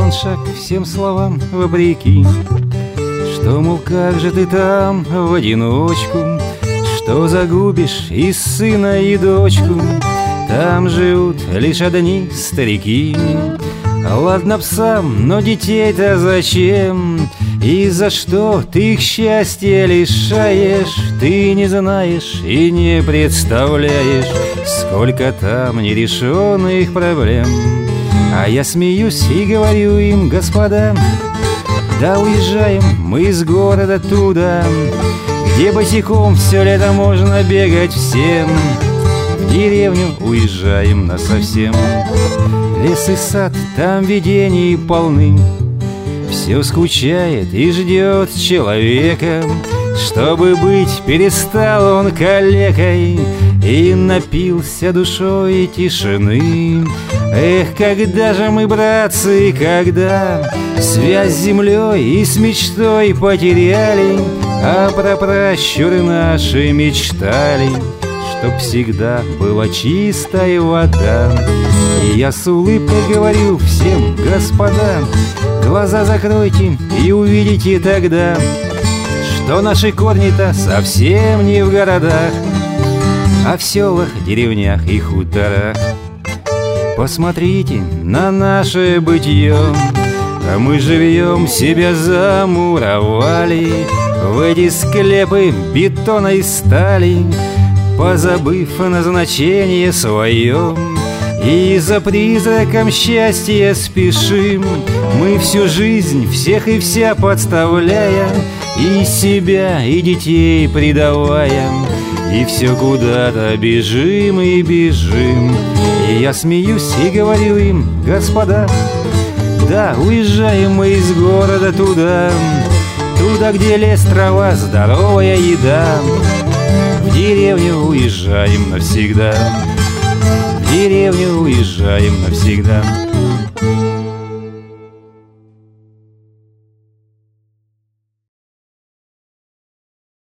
он шаг всем словам вопреки, что, мол, как же ты там в одиночку, что загубишь и сына, и дочку. Там живут лишь одни старики. Ладно б сам, но детей-то зачем? И за что ты их счастья лишаешь? Ты не знаешь и не представляешь, сколько там нерешенных проблем. А я смеюсь и говорю им: господа, да уезжаем мы из города туда, где босиком все лето можно бегать всем. В деревню уезжаем насовсем. Лес и сад, там видений полны. Все скучает и ждет человека, чтобы быть перестал он калекой и напился душой тишины. Эх, когда же мы, братцы, когда связь с землей и с мечтой потеряли, а про пращуры наши мечтали, чтоб всегда была чистая вода. И я с улыбкой говорю всем: господа, глаза закройте и увидите тогда, что наши корни-то совсем не в городах, а в селах, деревнях и хуторах. Посмотрите на наше бытие, а мы живьем себя замуровали в эти склепы бетона и стали, позабыв назначение свое. И за призраком счастья спешим мы всю жизнь, всех и вся подставляя, и себя, и детей предавая, и все куда-то бежим и бежим. И я смеюсь и говорю им: господа, да, уезжаем мы из города туда, туда, где лес, трава, здоровая еда. В деревню уезжаем навсегда, в деревню уезжаем навсегда.